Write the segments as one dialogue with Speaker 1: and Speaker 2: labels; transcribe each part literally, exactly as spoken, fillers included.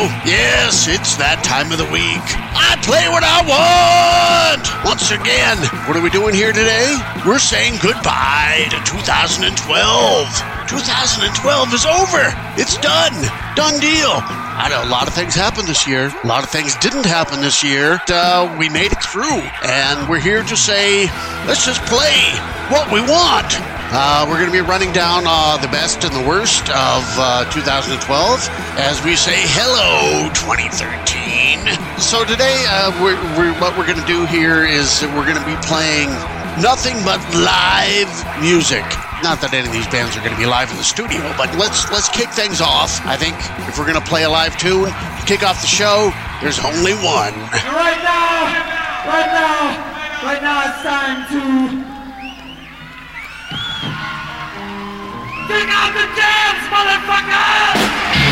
Speaker 1: Yes, it's that time of the week. I play what I want! Once again, what are we doing here today? We're saying goodbye to two thousand twelve. two thousand twelve is over. It's done. Done deal. I know a lot of things happened this year. A lot of things didn't happen this year. Uh, we made it through. And we're here to say, let's just play what we want. Uh, we're going to be running down uh, the best and the worst of uh, two thousand twelve as we say hello twenty thirteen. So today, uh, we're, we're, what we're going to do here is we're going to be playing nothing but live music. Not that any of these bands are going to be live in the studio, but let's let's kick things off. I think if we're going to play a live tune, kick off the show, there's only one.
Speaker 2: Right now, right now, right now it's time to kick out the dance, motherfucker!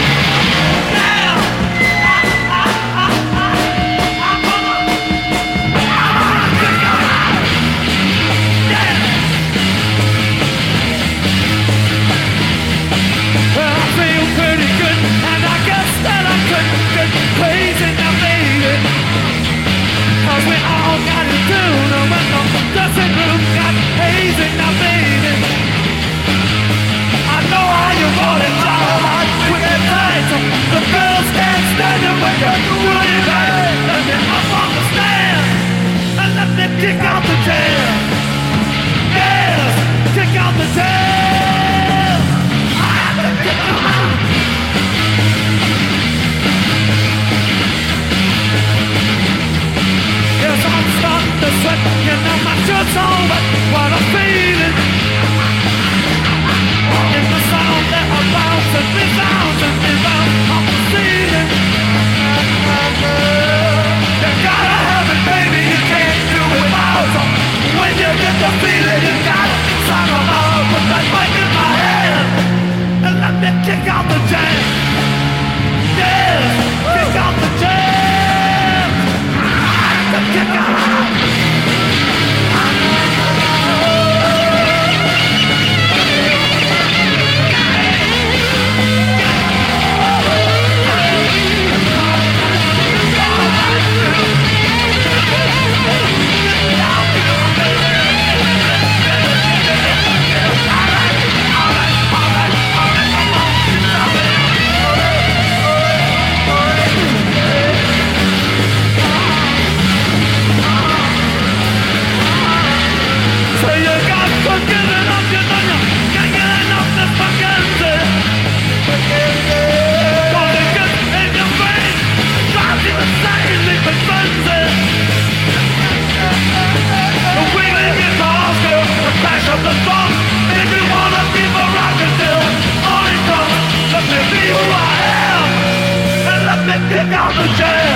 Speaker 2: Crazy now, baby, 'cause we all got to do no when the dressing room got hazy now, baby. I know how you want it, child, with that tight. The girls can't stand it when you're doing it right. Let me up on the stand and let me kick out the jam. Yes, kick out the jam. I have to kick them out. Yes, I'm starting to sweat, you know my shirt's on, but what I'm feeling is the sound that I bounce and rebounds and rebounds off the ceiling. You gotta have it, baby, you can't do it without. When you get the feeling, you gotta sound them out, put that mic in my hand and let me kick out the jam. Yeah, kick out the jam. Kick out! Kick out the jam!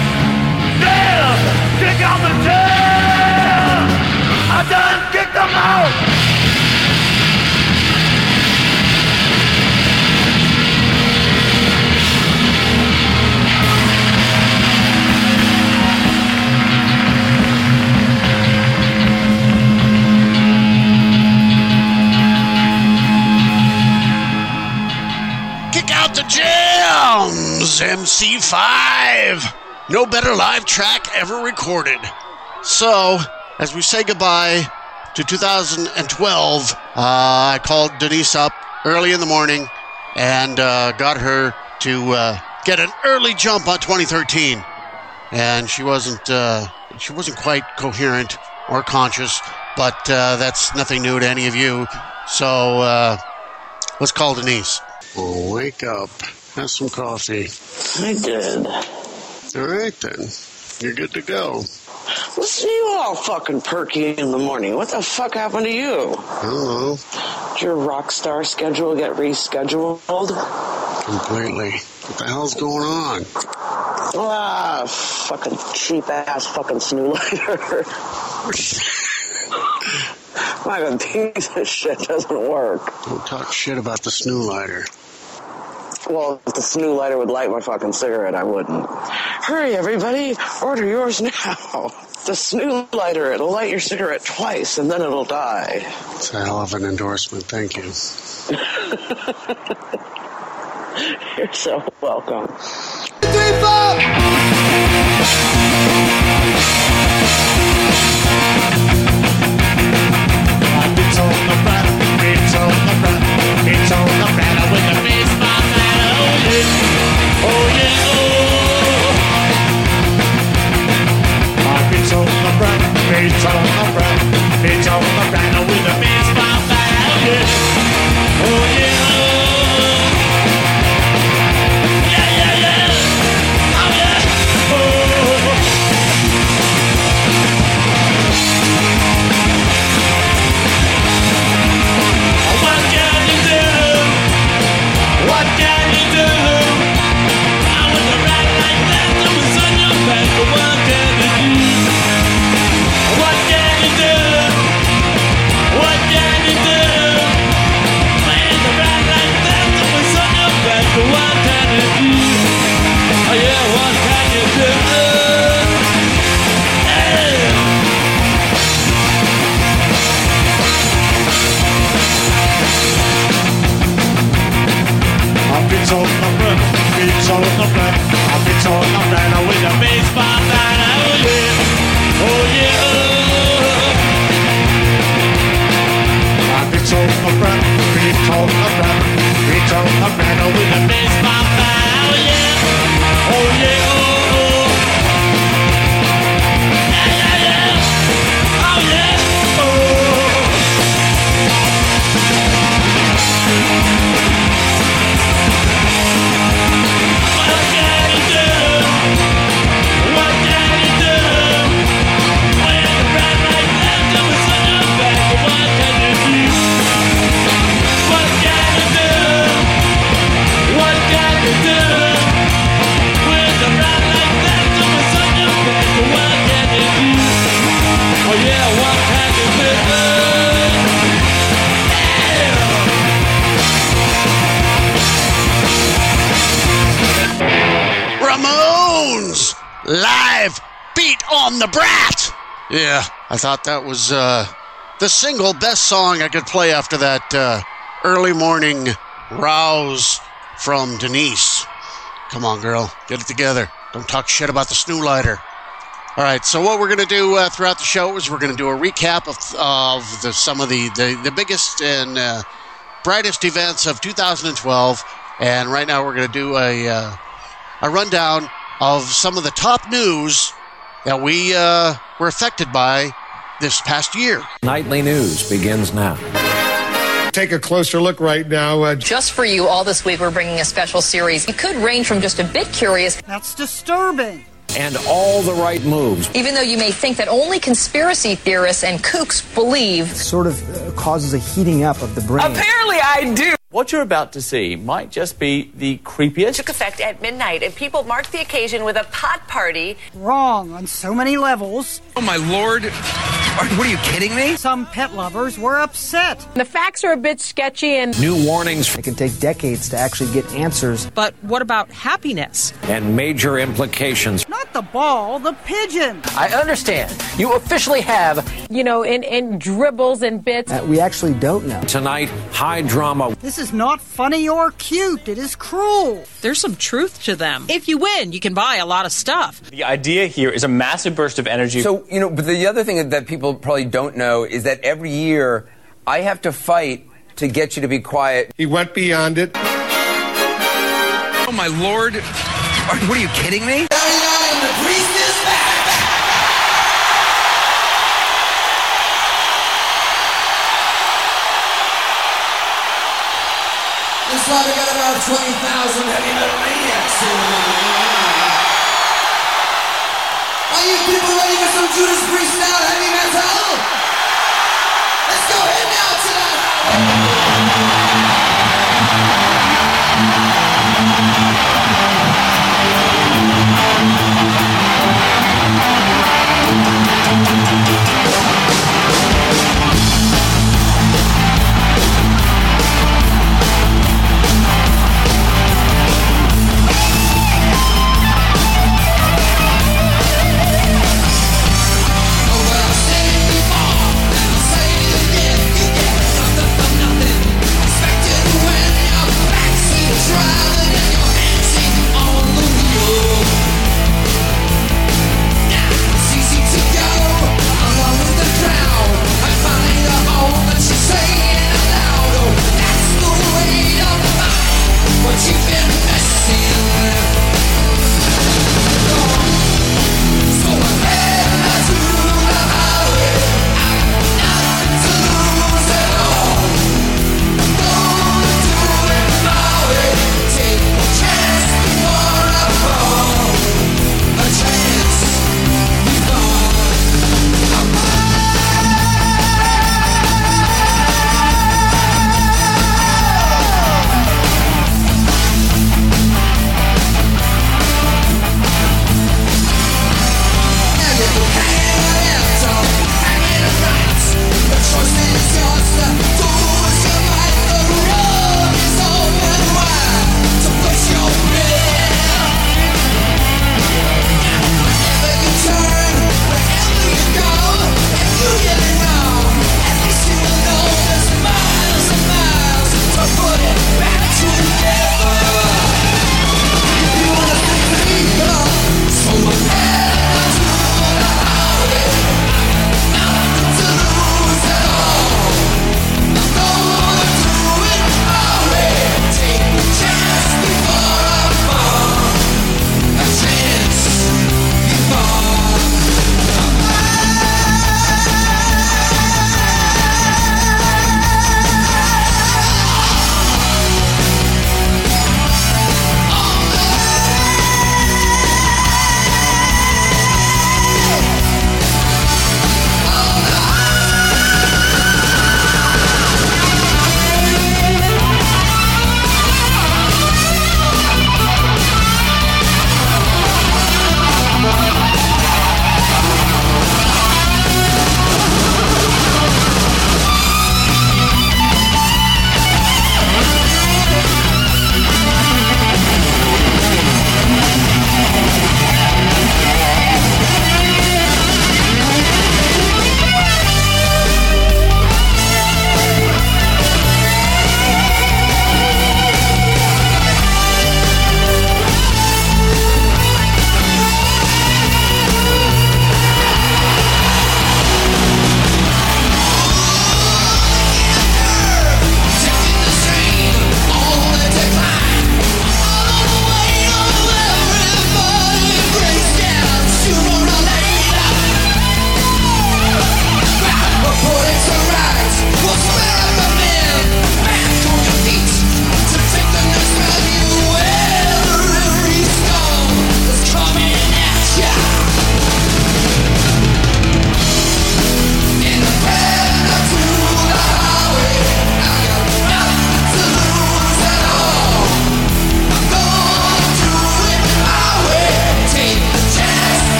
Speaker 2: Yeah! Kick out the jam! I done kicked them out!
Speaker 1: Kick out the jams! M C five! No better live track ever recorded. So, as we say goodbye to two thousand twelve, uh, I called Denise up early in the morning and uh, got her to uh, get an early jump on twenty thirteen. And she wasn't, uh, she wasn't quite coherent or conscious, but uh, that's nothing new to any of you. So, uh, let's call Denise. Oh, wake up. Have some coffee.
Speaker 3: I did.
Speaker 1: All right, then. You're good to go.
Speaker 3: What's you all fucking perky in the morning? What the fuck happened to you?
Speaker 1: I don't know.
Speaker 3: Did your rock star schedule get rescheduled?
Speaker 1: Completely. What the hell's going on?
Speaker 3: Ah, fucking cheap-ass fucking snoo lighter. My God, piece of shit doesn't work.
Speaker 1: Don't talk shit about the snoo lighter.
Speaker 3: Well, if the snoo lighter would light my fucking cigarette, I wouldn't. Hurry, everybody. Order yours now. The snoo lighter, it'll light your cigarette twice, and then it'll die.
Speaker 1: It's a hell of an endorsement. Thank you.
Speaker 3: You're so welcome.
Speaker 2: Beats on the breath, beats on the breath with the baseball bat. Yeah. Oh yeah. Yeah, yeah, yeah. Oh yeah. Oh. What can you do? What can you do? I was a rat like that, I was on your back, but what can you do? What can you do? What can you do? When the rat like that, I was on your back, but what can you do? Oh yeah, what can you do? Hey. I've been told my breath, been told my breath, I've been told my breath with a baseball bat. Oh yeah, oh yeah. I've been told my breath, been told my breath, been told my breath with a baseball bat. Oh yeah, oh yeah, oh oh. Yeah, yeah, yeah. Oh yeah, oh. What can you do? What can you do? When the rat like that comes on your back, what can you do? What can you do? What can you do? When the rat like that comes on your back, what can you do? Oh yeah, what can you do?
Speaker 1: Ramones live, Beat on the Brat. Yeah, I thought that was uh, the single best song I could play after that uh, early morning rouse from Denise. Come on, girl, get it together. Don't talk shit about the snoo lighter. All right, so what we're going to do uh, throughout the show is we're going to do a recap of, of the, some of the, the, the biggest and uh, brightest events of two thousand twelve. And right now we're going to do a, uh, a rundown of some of the top news that we uh, were affected by this past year.
Speaker 4: Nightly News begins now.
Speaker 5: Take a closer look right now. Uh,
Speaker 6: Just for you, all this week we're bringing a special series. It could range from just a bit curious.
Speaker 7: That's disturbing.
Speaker 4: And all the right moves.
Speaker 6: Even though you may think that only conspiracy theorists and kooks believe.
Speaker 8: Sort of uh, causes a heating up of the brain.
Speaker 9: Apparently I do. What you're about to see might just be the creepiest.
Speaker 10: Took effect at midnight, and people marked the occasion with a pot party.
Speaker 7: Wrong on so many levels.
Speaker 11: Oh, my Lord. What are you kidding me?
Speaker 7: Some pet lovers were upset.
Speaker 10: The facts are a bit sketchy and...
Speaker 4: New warnings.
Speaker 8: It can take decades to actually get answers.
Speaker 12: But what about happiness?
Speaker 4: And major implications.
Speaker 7: Not the ball, the pigeon.
Speaker 9: I understand. You officially have...
Speaker 10: You know, in, in dribbles and bits.
Speaker 8: Uh, we actually don't know.
Speaker 4: Tonight, high drama.
Speaker 7: This is not funny or cute. It is cruel.
Speaker 12: There's some truth to them. If you win, you can buy a lot of stuff.
Speaker 9: The idea here is a massive burst of energy.
Speaker 11: So, you know, but the other thing that people probably don't know is that every year I have to fight to get you to be quiet.
Speaker 5: he went beyond it.
Speaker 11: Oh, my Lord. What are you kidding me?
Speaker 13: The priest is back. Looks like we got about twenty thousand heavy metal maniacs here. Are you people ready for some Judas Priest style heavy metal? Let's go ahead now to that.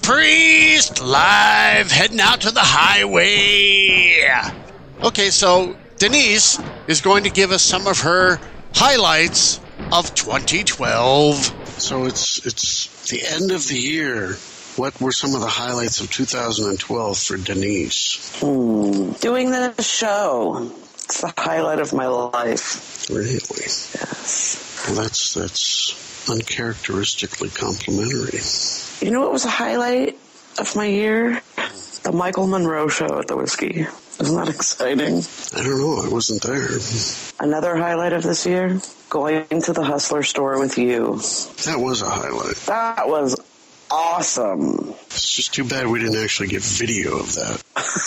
Speaker 1: Priest, live, heading out to the highway. Okay, so Denise is going to give us some of her highlights of twenty twelve.
Speaker 14: So it's it's the end of the year. What were some of the highlights of two thousand twelve for Denise?
Speaker 3: Hmm. Doing the show. It's the highlight of my life.
Speaker 14: Really?
Speaker 3: Yes.
Speaker 14: Well, that's that's uncharacteristically complimentary.
Speaker 3: You know what was a highlight of my year? The Michael Monroe show at the Whiskey. Isn't that exciting?
Speaker 14: I don't know. I wasn't there.
Speaker 3: Another highlight of this year? Going to the Hustler store with you.
Speaker 14: That was a highlight.
Speaker 3: That was awesome.
Speaker 14: It's just too bad we didn't actually get video of that.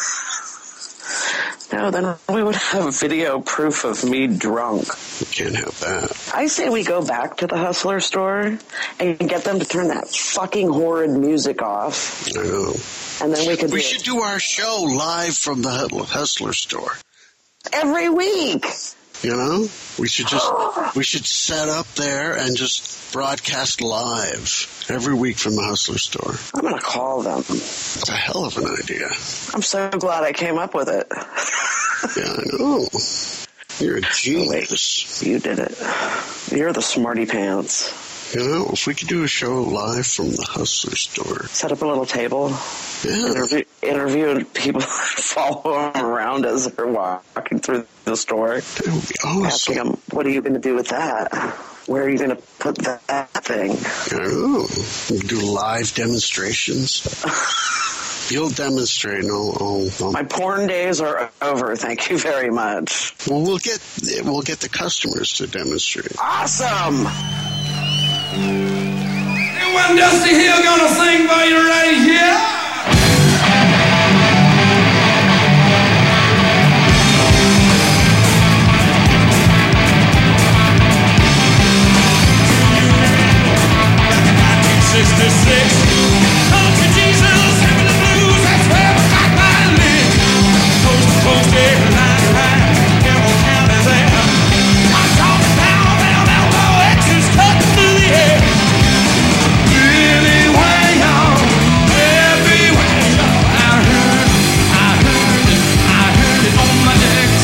Speaker 3: No, then we would have video proof of me drunk.
Speaker 14: We can't have that.
Speaker 3: I say we go back to the Hustler store and get them to turn that fucking horrid music off.
Speaker 14: I know.
Speaker 3: And then we could
Speaker 14: We
Speaker 3: do
Speaker 14: should
Speaker 3: it
Speaker 14: do our show live from the Hustler store.
Speaker 3: every week.
Speaker 14: You know? We should just, we should set up there and just broadcast live every week from the Hustler store.
Speaker 3: I'm going to call them.
Speaker 14: It's a hell of an idea.
Speaker 3: I'm so glad I came up with it.
Speaker 14: Yeah, I know. You're a genius.
Speaker 3: You did it. You're the smarty pants.
Speaker 14: You know, if we could do a show live from the Hustler store.
Speaker 3: Set up a little table.
Speaker 14: Yeah.
Speaker 3: Interview, interview people, follow them around as they're walking through the store.
Speaker 14: That would be awesome.
Speaker 3: Asking them, what are you going to do with that? Where are you going to put that thing?
Speaker 14: I don't know. We could do live demonstrations. You'll demonstrate, and I'll, I'll, I'll...
Speaker 3: My porn days are over. Thank you very much.
Speaker 14: Well, we'll get we'll get the customers to demonstrate.
Speaker 3: Awesome.
Speaker 13: And when Dusty Hill gonna sing for you right here. nineteen sixty-six. Come to Jesus, heaven and blues. That's where I got my lick. Coast to coast, every line to line. Devil county's there. I saw the power, down, down, low, X's cutting through the air. Really way on, everywhere, y'all. I heard, I heard it, I heard it on my decks.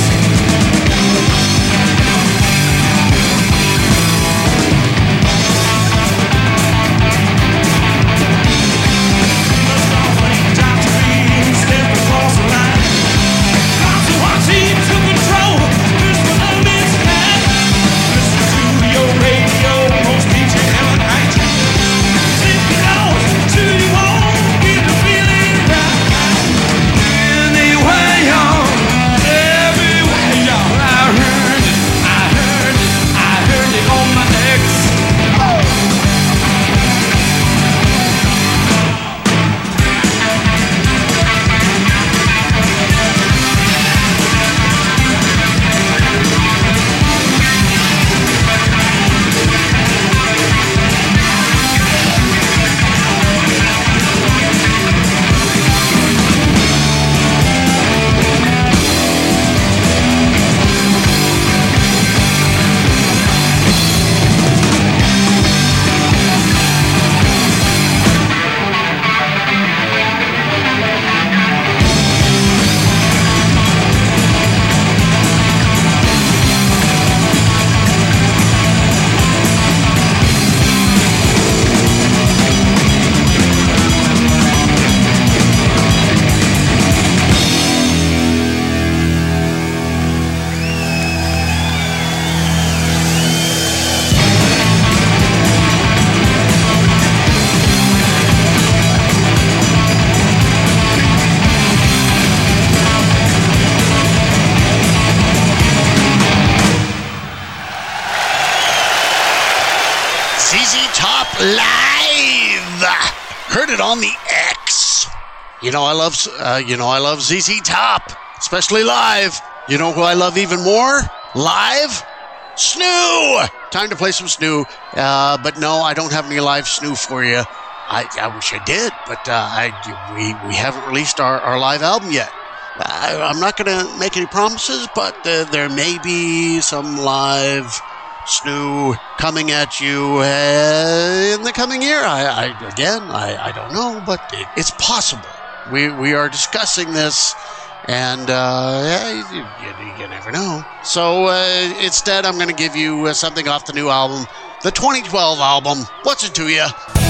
Speaker 1: Live! Heard it on the X. You know I love, uh, you know I love Z Z Top, especially live. You know who I love even more? Live? Snoo! Time to play some Snoo. Uh, but no, I don't have any live Snoo for you. I, I wish I did, but uh, I, we, we haven't released our, our live album yet. I, I'm not going to make any promises, but uh, there may be some live Snoo coming at you uh, in the coming year. I, I again, I, I don't know, but it, it's possible. We we are discussing this, and uh, yeah, you, you, you never know. So uh, instead, I'm going to give you uh, something off the new album, the twenty twelve album. What's it to you?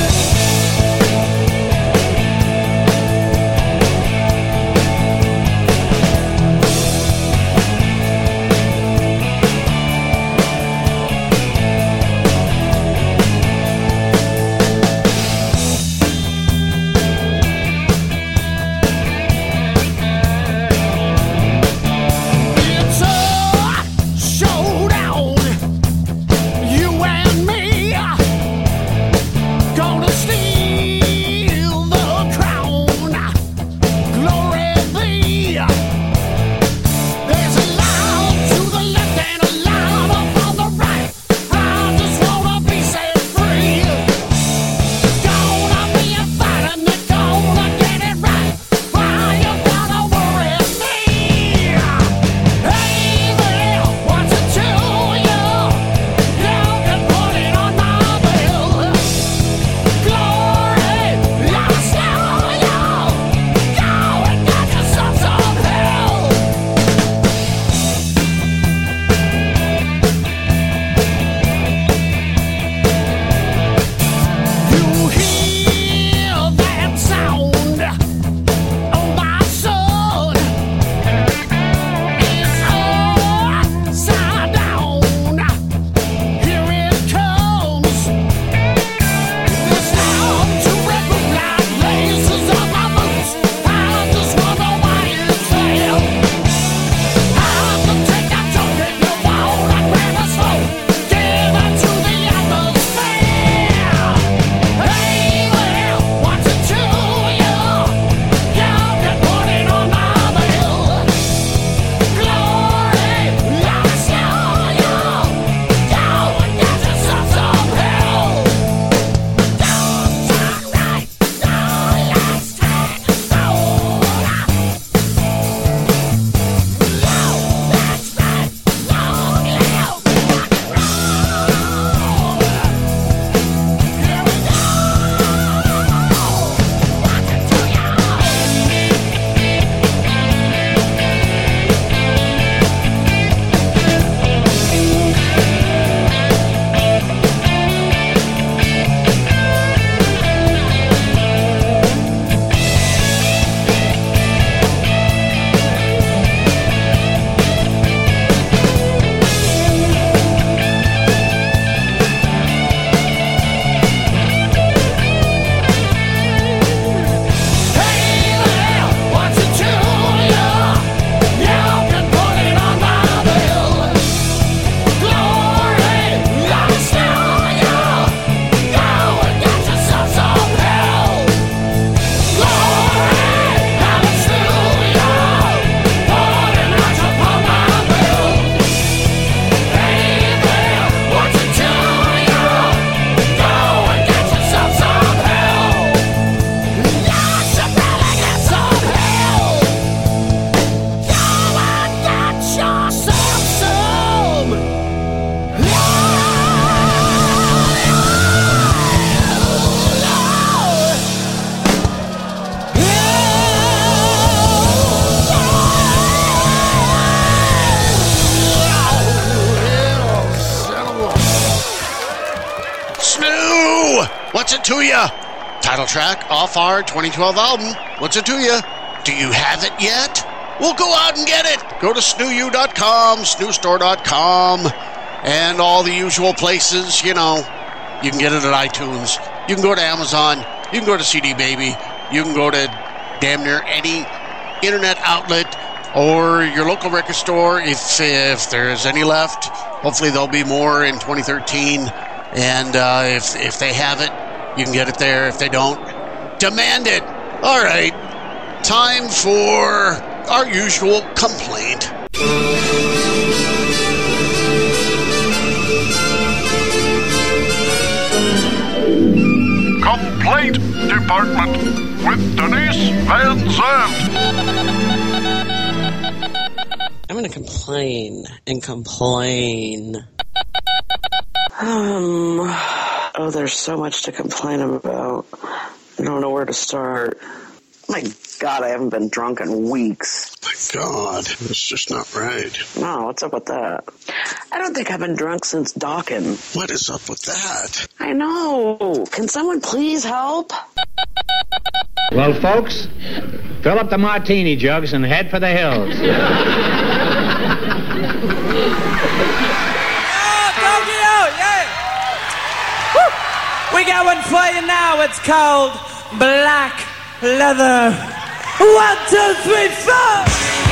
Speaker 1: What's it to ya? Title track off our twenty twelve album. What's it to ya? Do you have it yet? Well, go out and get it. Go to snoo u dot com, snoo store dot com, and all the usual places, you know. You can get it at iTunes. You can go to Amazon. You can go to C D Baby. You can go to damn near any internet outlet or your local record store if, if there's any left. Hopefully there'll be more in twenty thirteen. And uh, if, if they have it, you can get it there. If they don't, demand it. All right. Time for our usual complaint.
Speaker 15: Complaint Department with Denise Van Zandt.
Speaker 3: I'm going to complain and complain Um, oh, there's so much to complain about. I don't know where to start. My God, I haven't been drunk in weeks.
Speaker 14: My God, it's just not right.
Speaker 3: No, what's up with that? I don't think I've been drunk since Dawkins.
Speaker 14: What is up with that?
Speaker 3: I know. Can someone please help?
Speaker 16: Well, folks, fill up the martini jugs and head for the hills.
Speaker 2: We got one for you now. It's called Black Leather. One, two, three, four.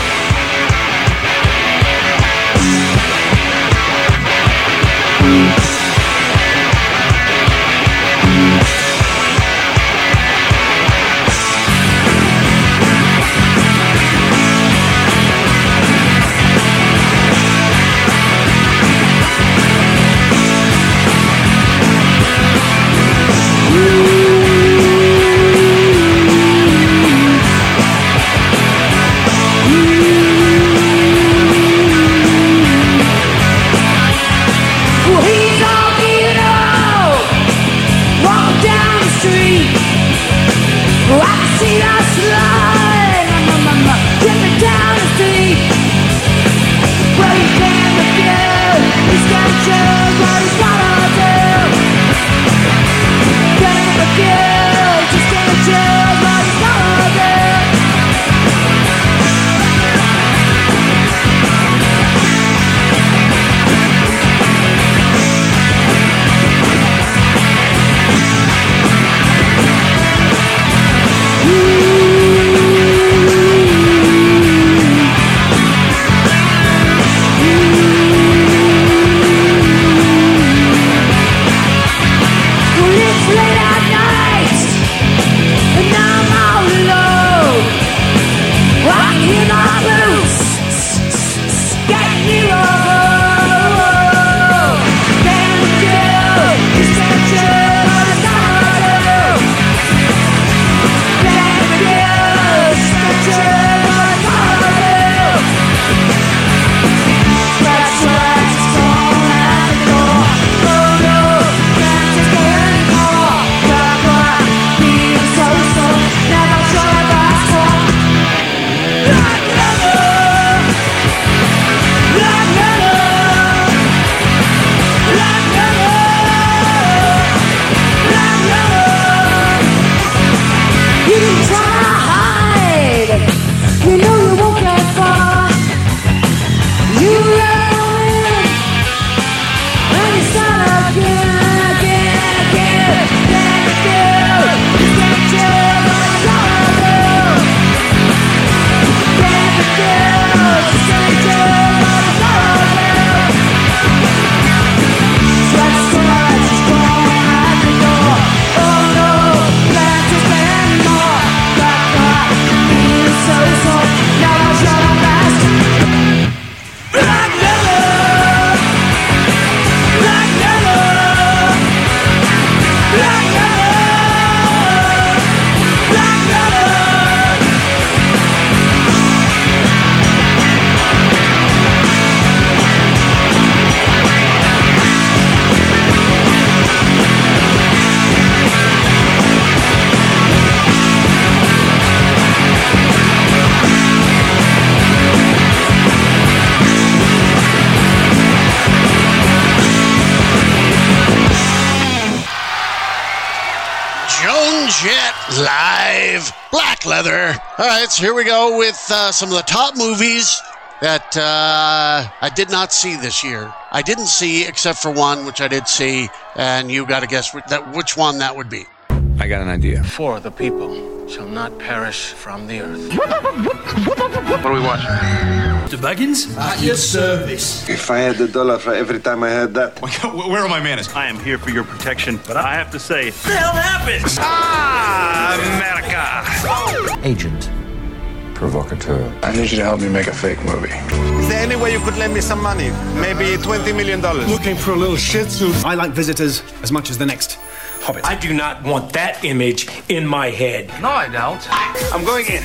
Speaker 1: Live, Black Leather. All right, so here we go with uh, some of the top movies that uh, I did not see this year. I didn't see except for one, which I did see, and you got to guess which, that, which one that would be.
Speaker 17: I got an idea.
Speaker 18: For the people shall not perish from the earth.
Speaker 17: What are we watching?
Speaker 18: The Buggins?
Speaker 19: At your service.
Speaker 20: If I had a dollar for every time I heard that.
Speaker 19: Where are my manners? I am here for your protection, but I have to say,
Speaker 18: What the hell happened?
Speaker 19: Ah, America!
Speaker 17: Agent. Provocateur.
Speaker 20: I need you to help me make a fake movie.
Speaker 21: Is there any way you could lend me some money? Maybe twenty million dollars.
Speaker 20: Looking for a little shih tzu.
Speaker 22: I like visitors as much as the next hobbit.
Speaker 18: I do not want that image in my head.
Speaker 17: No, I don't.
Speaker 21: I'm going in.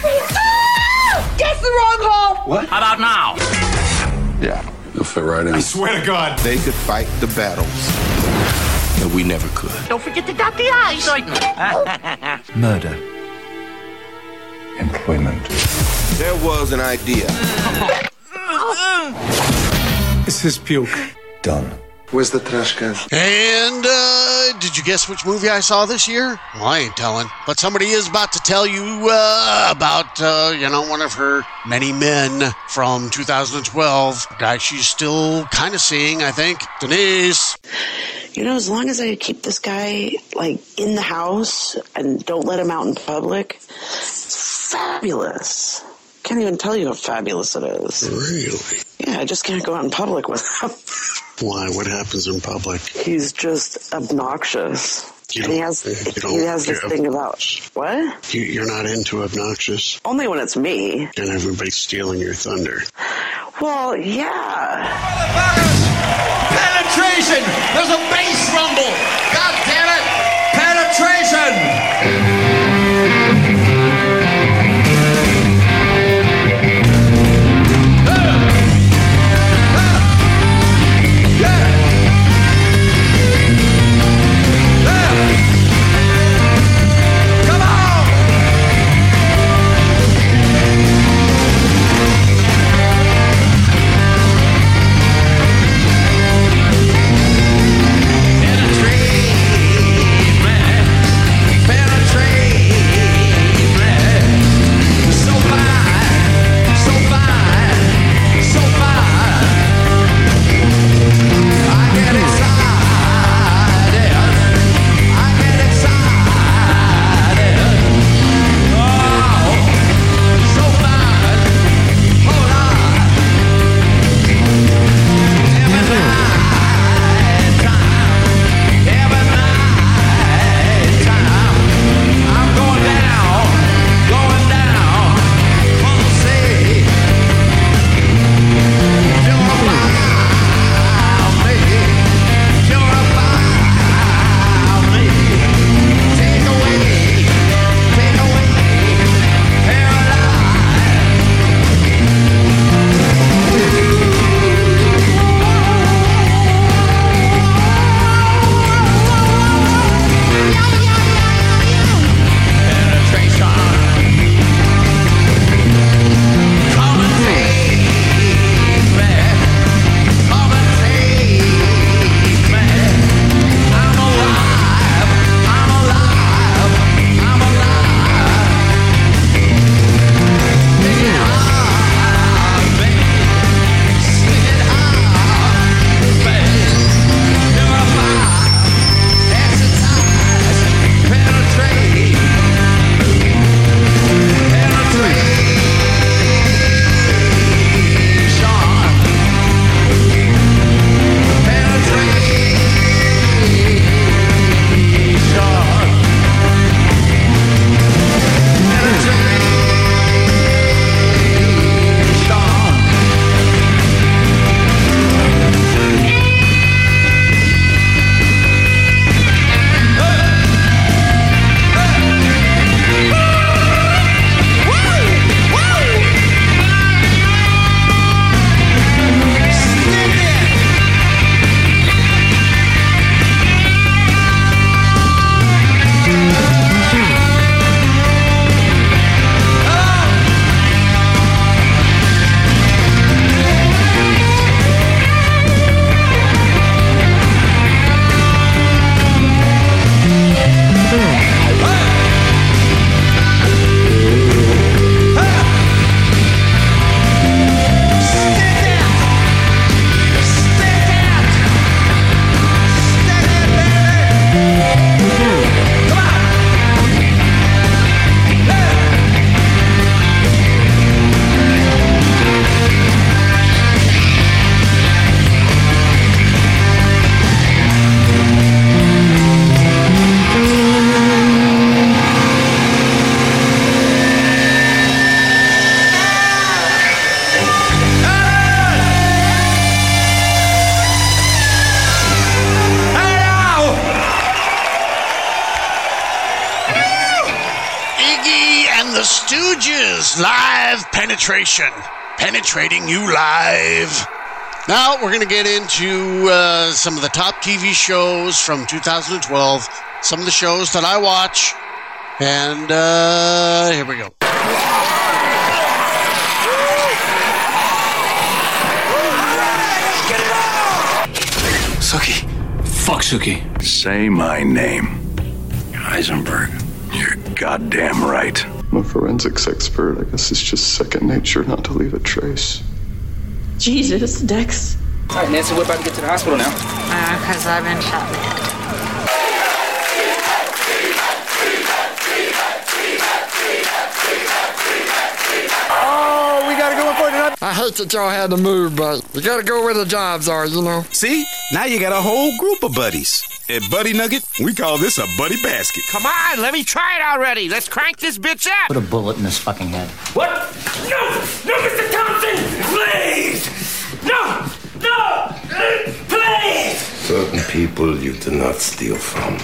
Speaker 10: Guess the wrong hole!
Speaker 20: What?
Speaker 18: How about now?
Speaker 20: Yeah, you'll fit right in.
Speaker 19: I swear to God.
Speaker 20: They could fight the battles
Speaker 17: that we never could.
Speaker 2: Don't forget to dot the I's.
Speaker 17: Murder. Employment. There was an idea.
Speaker 20: This is puke.
Speaker 17: Done.
Speaker 20: Where's the trash can?
Speaker 1: And, uh, did you guess which movie I saw this year? Well, I ain't telling. But somebody is about to tell you, uh, about, uh, you know, one of her many men from two thousand twelve. A guy she's still kind of seeing, I think. Denise.
Speaker 3: You know, as long as I keep this guy, like, in the house and don't let him out in public, it's fabulous. Can't even tell you how fabulous it is.
Speaker 14: Really?
Speaker 3: Yeah, I just can't go out in public with him.
Speaker 14: Why? What happens in public?
Speaker 3: He's just obnoxious.
Speaker 14: You
Speaker 3: and he
Speaker 14: don't-
Speaker 3: has
Speaker 14: you don't
Speaker 3: he has this
Speaker 14: care.
Speaker 3: thing about what?
Speaker 14: You, you're not into obnoxious,
Speaker 3: Only when it's me.
Speaker 14: and everybody's stealing your thunder.
Speaker 3: Well, yeah.
Speaker 13: Penetration! There's a bass rumble! God damn it! Penetration!
Speaker 1: Stooges live penetration, penetrating you live. Now we're going to get into uh, some of the top T V shows from two thousand twelve, some of the shows that I watch, and uh, here we go.
Speaker 17: Suki. Fuck Suki. Say my name. Heisenberg. You're goddamn right.
Speaker 20: I'm a forensics expert. I guess it's just second nature not to leave a trace.
Speaker 6: Jesus, Dex.
Speaker 8: All right, Nancy, we're about to get to the hospital now.
Speaker 6: Because I've been shot in the head.
Speaker 23: Oh, we gotta go in for it. I hate that y'all had to move, but you gotta go where the jobs are, you know.
Speaker 24: See? Now you got a whole group of buddies. At Buddy Nugget, we call this a buddy basket.
Speaker 25: Come on, let me try it already. Let's crank this bitch up.
Speaker 26: Put a bullet in his fucking head.
Speaker 25: What? No! No, Mister Thompson! Please! No! No! Please!
Speaker 17: Certain people you do not steal from.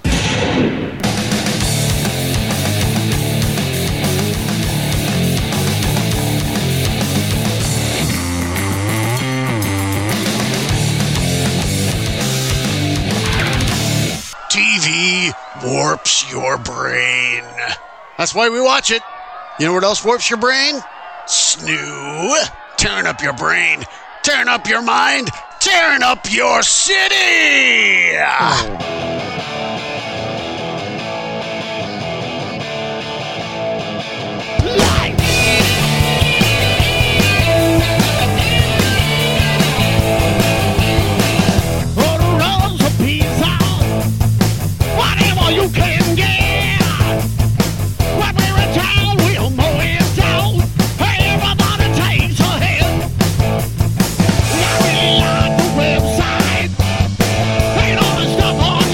Speaker 1: T V warps your brain. That's why we watch it. You know what else warps your brain? Snoo. Turn up your brain. Turn up your mind. Turn up your city.
Speaker 2: Whatever you can get. When we return, we'll mow it down. Everybody takes a hit. Now we on the website. Ain't all the stuff on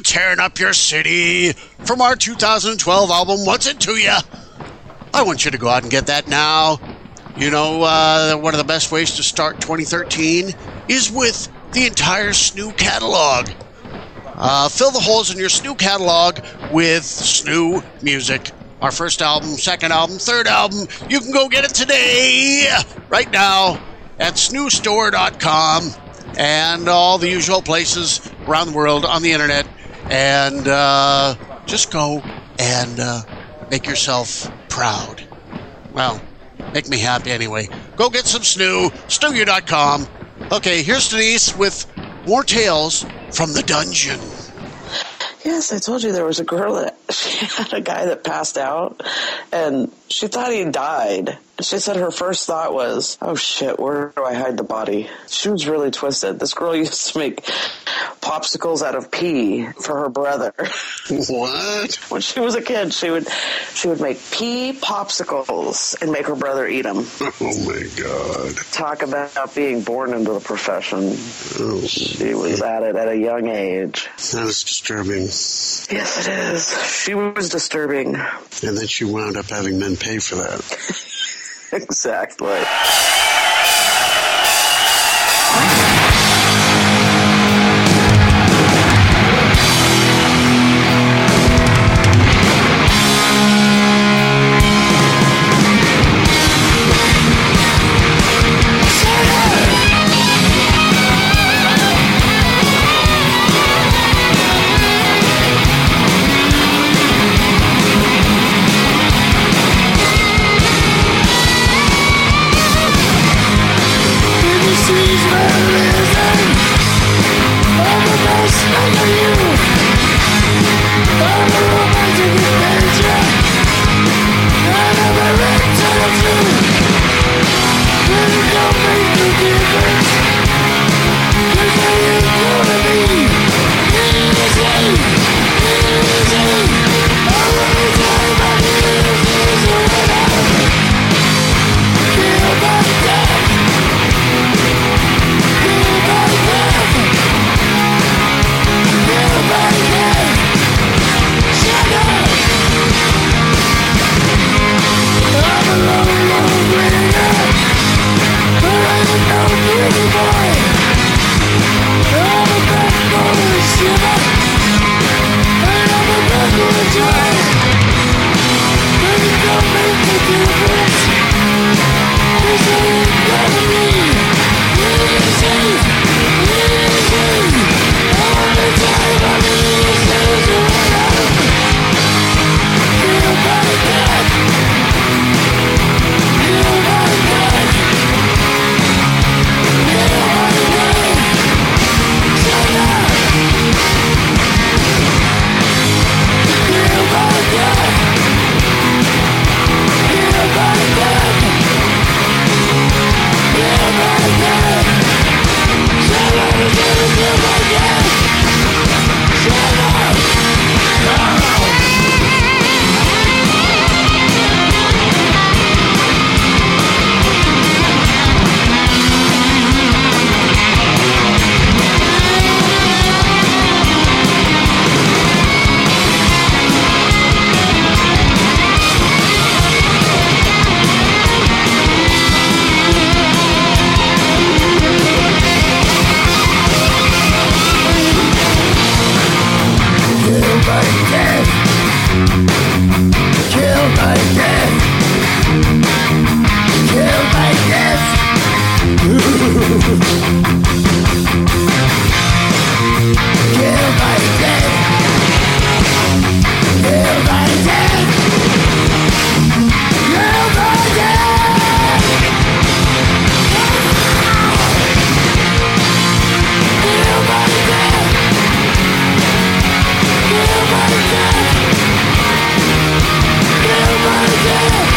Speaker 1: tearing up your city from our two thousand twelve album, What's It To Ya? I want you to go out and get that now. You know, uh, one of the best ways to start twenty thirteen is with the entire S N U catalog. Uh, fill the holes in your S N U catalog with S N U music. Our first album, second album, third album. You can go get it today, right now, at S N U store dot com and all the usual places around the world on the internet. And uh, just go and uh, make yourself proud. Well, make me happy anyway. Go get some S N U, S N U dot com. Okay, here's Denise with more tales from the dungeon.
Speaker 3: Yes, I told you there was a girl that she had a guy that passed out, and she thought he died. She said her first thought was, oh shit, where do I hide the body? She was really twisted. This girl used to make popsicles out of pee for her brother.
Speaker 14: What?
Speaker 3: When she was a kid, she would she would make pee popsicles and make her brother eat them.
Speaker 14: Oh my God.
Speaker 3: Talk about being born into the profession.
Speaker 14: Oh,
Speaker 3: she was at it at a young age.
Speaker 14: That is disturbing.
Speaker 3: Yes, it is. She was disturbing.
Speaker 14: And then she wound up having men pay for that.
Speaker 3: Exactly.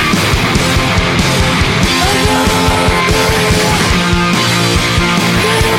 Speaker 2: Yeah.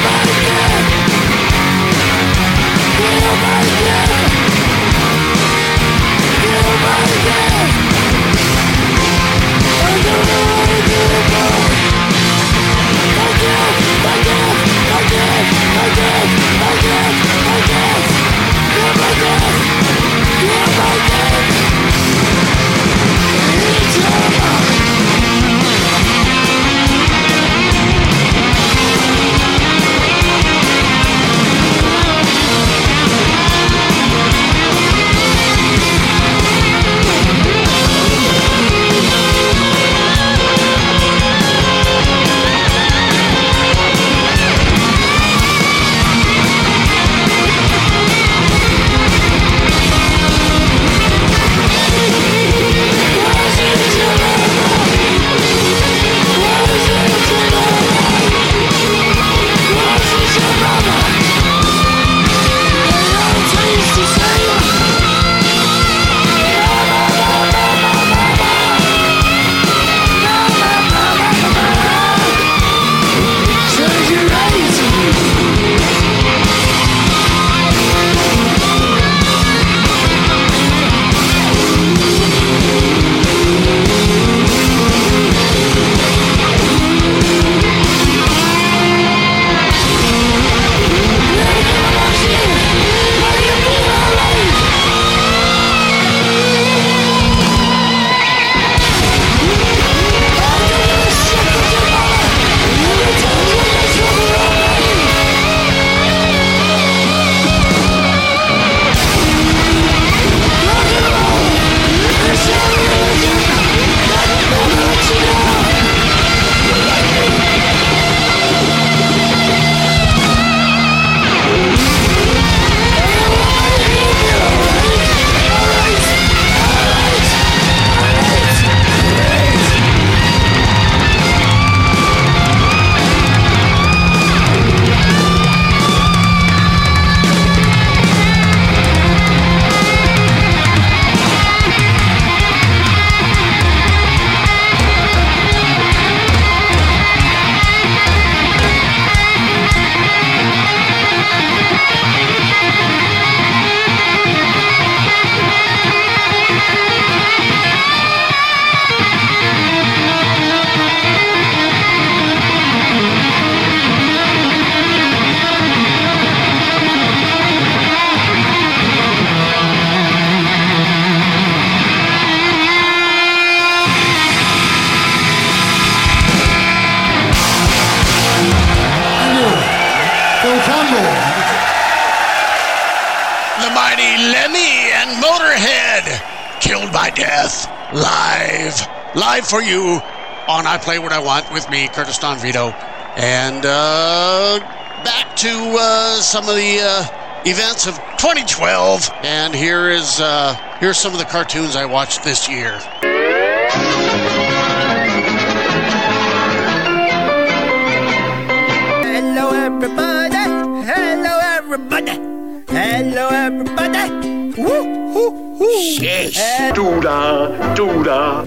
Speaker 4: Campbell.
Speaker 1: The mighty Lemmy and Motorhead, Killed by Death, live. Live for you on I Play What I Want with me, Curtis Don Vito. And uh, back to uh, some of the uh, events of twenty twelve. And here is uh, here's some of the cartoons I watched this year.
Speaker 2: Hello, everybody. Hello, everybody. Hello, everybody. Woo, woo, woo.
Speaker 5: Yes. Doodah, doodah.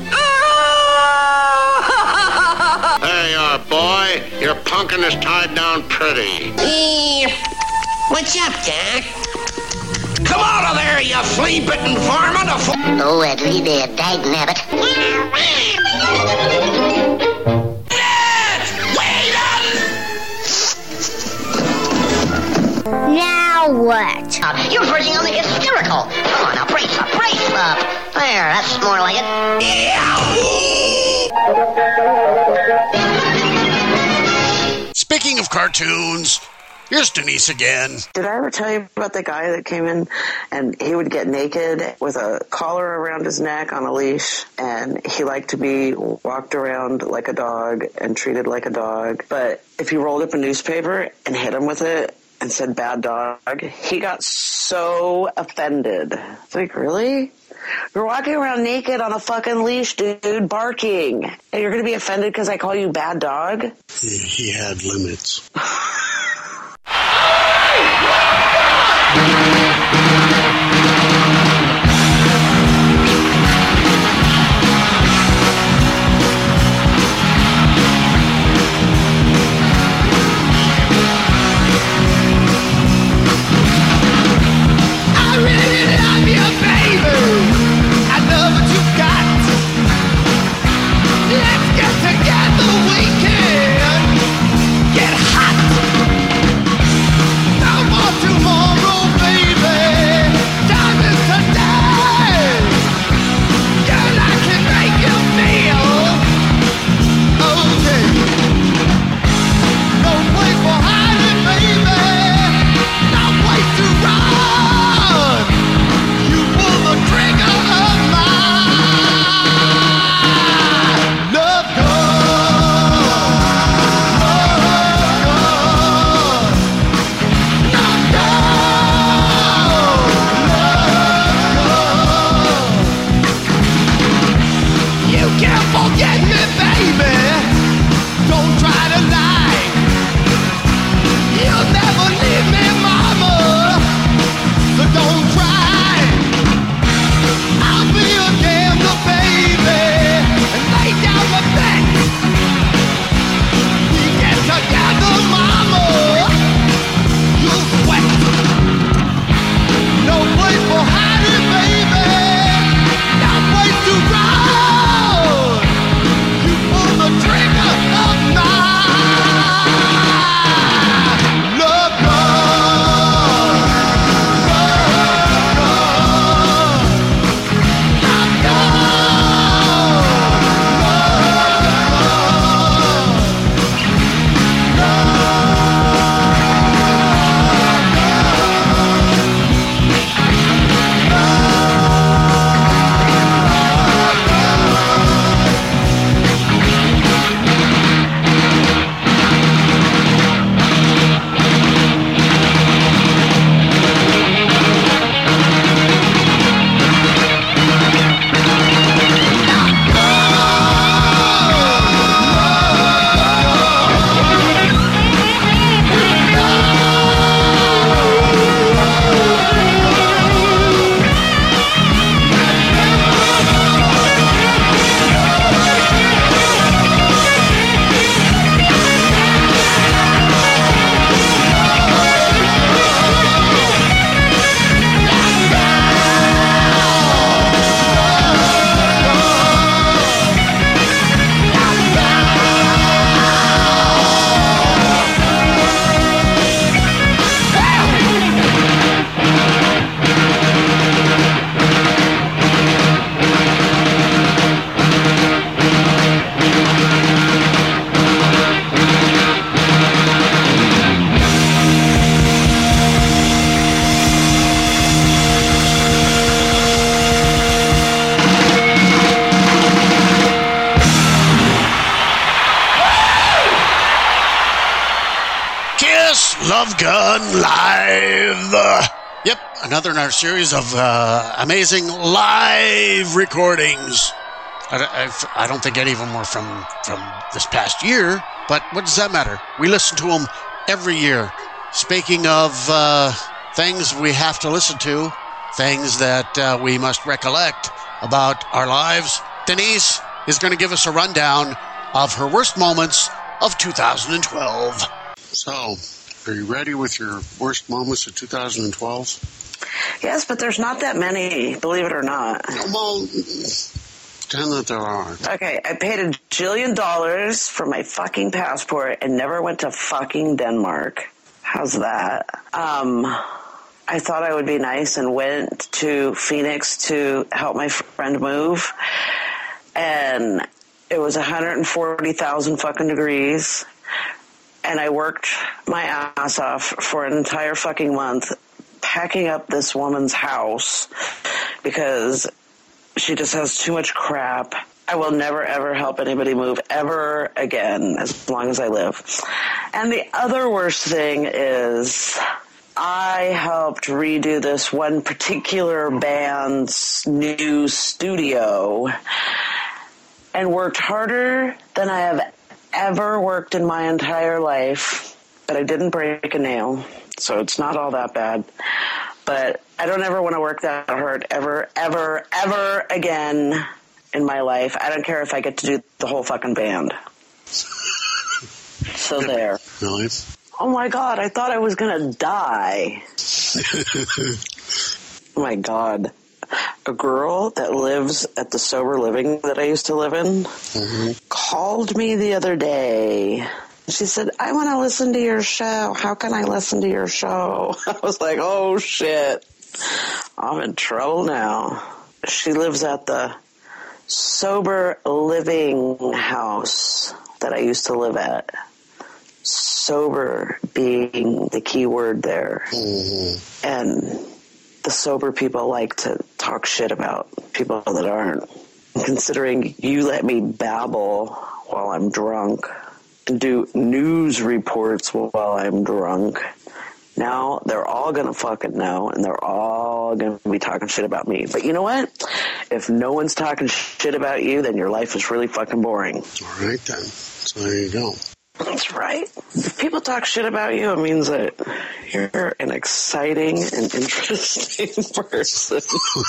Speaker 7: There you are, boy. Your pumpkin is tied down pretty.
Speaker 5: Eh, what's up, Doc? Come out of there, you flea-bitten varmint!
Speaker 9: Oh, I'd leave there, dag nabbit. Now what?
Speaker 5: You're verging on the hysterical. Come on, now brace up, brace up. There, that's more like
Speaker 1: it. Speaking of cartoons, here's Denise again.
Speaker 3: Did I ever tell you about the guy that came in and he would get naked with a collar around his neck on a leash, and he liked to be walked around like a dog and treated like a dog? But if you rolled up a newspaper and hit him with it and said bad dog, he got so offended. It's like, really? You're walking around naked on a fucking leash, dude, barking. And you're going to be offended because I call you bad dog?
Speaker 14: He, he had limits.
Speaker 2: Tomorrow, baby.
Speaker 1: Kiss Love Gun Live. Uh, yep, another in our series of uh, amazing live recordings. I, I, I don't think any of them were from, from this past year, but what does that matter? We listen to them every year. Speaking of uh, things we have to listen to, things that uh, we must recollect about our lives, Denise is going to give us a rundown of her worst moments of two thousand twelve.
Speaker 14: So, are you ready with your worst moments of two thousand twelve?
Speaker 3: Yes, but there's not that many, believe it or not.
Speaker 14: Well, pretend that there are.
Speaker 3: Okay, I paid a jillion dollars for my fucking passport and never went to fucking Denmark. How's that? Um, I thought I would be nice and went to Phoenix to help my friend move. And it was one hundred forty thousand fucking degrees. And I worked my ass off for an entire fucking month packing up this woman's house because she just has too much crap. I will never, ever help anybody move ever again as long as I live. And the other worst thing is I helped redo this one particular band's new studio and worked harder than I have ever worked in my entire life, but I didn't break a nail, so it's not all that bad. But I don't ever want to work that hard ever, ever, ever again in my life. I don't care if I get to do the whole fucking band. So there.
Speaker 14: Really?
Speaker 3: Oh my God, I thought I was going to die. Oh my God. A girl that lives at the sober living that I used to live in mm-hmm. called me the other day. She said, I want to listen to your show. How can I listen to your show? I was like, oh shit. I'm in trouble now. She lives at the sober living house that I used to live at. Sober being the key word there. Mm-hmm. And the sober people like to talk shit about people that aren't. Considering you let me babble while I'm drunk and do news reports while I'm drunk, now they're all going to fucking know and they're all going to be talking shit about me. But you know what? If no one's talking shit about you, then your life is really fucking boring.
Speaker 14: All right then. So there you go.
Speaker 3: That's right. If people talk shit about you, it means that you're an exciting and interesting person.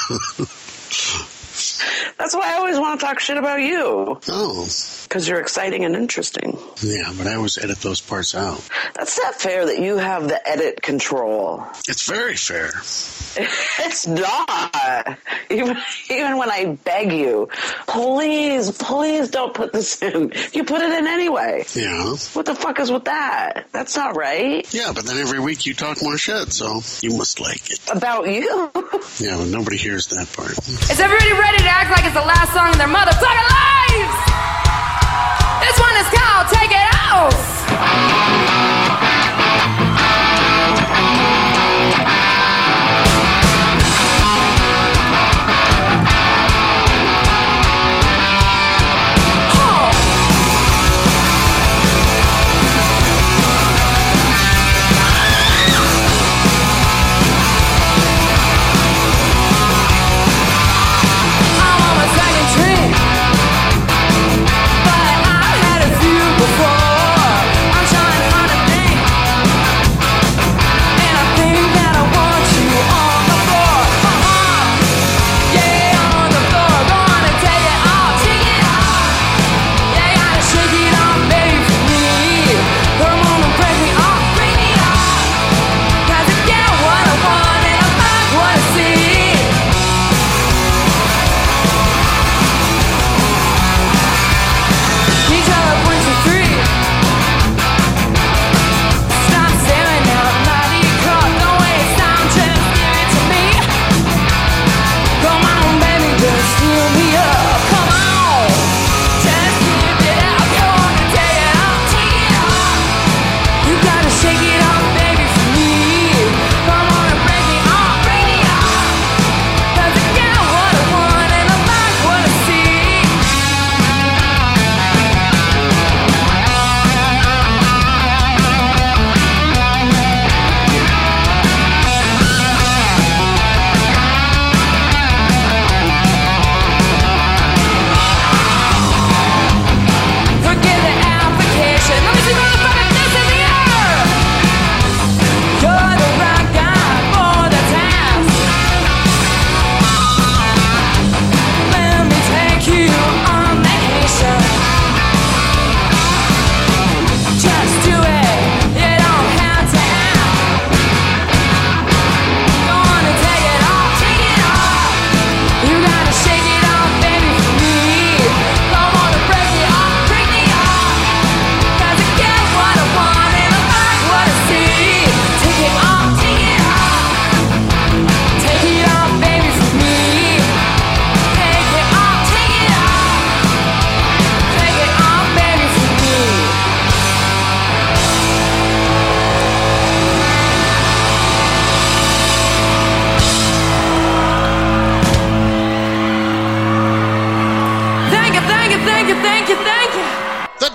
Speaker 3: That's why I always want to talk shit about you.
Speaker 14: Oh.
Speaker 3: Because you're exciting and interesting.
Speaker 14: Yeah, but I always edit those parts out.
Speaker 3: That's not fair that you have the edit control.
Speaker 14: It's very fair.
Speaker 3: It's not. Even, even when I beg you, please, please don't put this in. You put it in anyway.
Speaker 14: Yeah.
Speaker 3: What the fuck is with that? That's not right.
Speaker 14: Yeah, but then every week you talk more shit, so you must like it.
Speaker 3: About you?
Speaker 14: Yeah, but nobody hears that part.
Speaker 4: Is everybody ready to act like it's the last song in their motherfucking lives? This one is called Take It Off. Before I'm trying hard to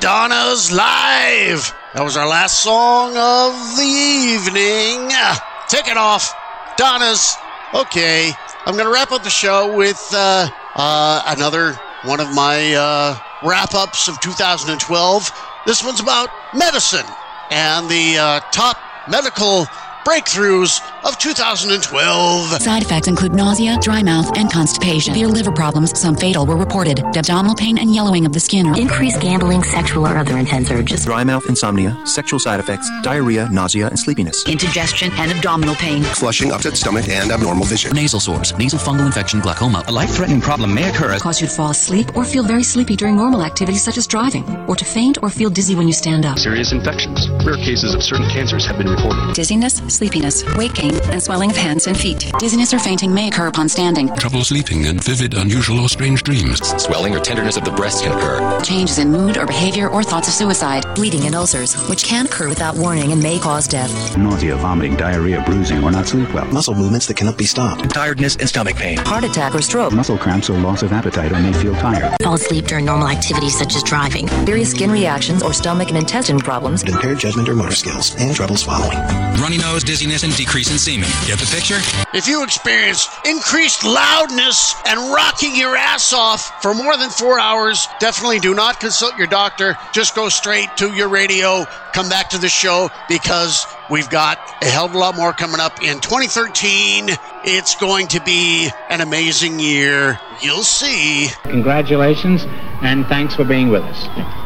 Speaker 1: Madonna's Live. That was our last song of the evening. Take it off. Donna's. Okay. I'm going to wrap up the show with uh, uh, another one of my uh, wrap-ups of two thousand twelve. This one's about medicine and the uh, top medical breakthroughs of two thousand twelve.
Speaker 11: Side effects include nausea, dry mouth, and constipation. Severe liver problems, some fatal, were reported. Abdominal pain and yellowing of the skin.
Speaker 12: Increased gambling, sexual or other intense urges.
Speaker 15: Dry mouth, insomnia, sexual side effects, diarrhea, nausea, and sleepiness.
Speaker 11: Indigestion and abdominal pain.
Speaker 16: Flushing, upset stomach, and abnormal vision.
Speaker 22: Nasal sores, nasal fungal infection, glaucoma. A life-threatening problem may occur.
Speaker 11: Cause you to fall asleep or feel very sleepy during normal activities such as driving, or to faint or feel dizzy when you stand up.
Speaker 26: Serious infections. Rare cases of certain cancers have been reported.
Speaker 11: Dizziness, sleepiness, weight gain, and swelling of hands and feet. Dizziness or fainting may occur upon standing.
Speaker 27: Trouble sleeping and vivid, unusual, or strange dreams.
Speaker 28: Swelling or tenderness of the breast can occur.
Speaker 11: Changes in mood or behavior or thoughts of suicide.
Speaker 12: Bleeding and ulcers, which can occur without warning and may cause death.
Speaker 29: Nausea, vomiting, diarrhea, bruising, or not sleep well.
Speaker 16: Muscle movements that cannot be stopped.
Speaker 28: Tiredness and stomach pain.
Speaker 12: Heart attack or stroke.
Speaker 29: Muscle cramps or loss of appetite or may feel tired.
Speaker 12: Fall asleep during normal activities such as driving. Various skin reactions or stomach and intestine problems.
Speaker 16: Impaired judgment or motor skills. And trouble swallowing.
Speaker 28: Runny nose, dizziness, and decrease in semen. Get the picture?
Speaker 1: If you experience increased loudness and rocking your ass off for more than four hours, definitely do not consult your doctor. Just go straight to your radio. Come back to the show because we've got a hell of a lot more coming up in twenty thirteen. It's going to be an amazing year. You'll see.
Speaker 30: Congratulations, and thanks for being with us.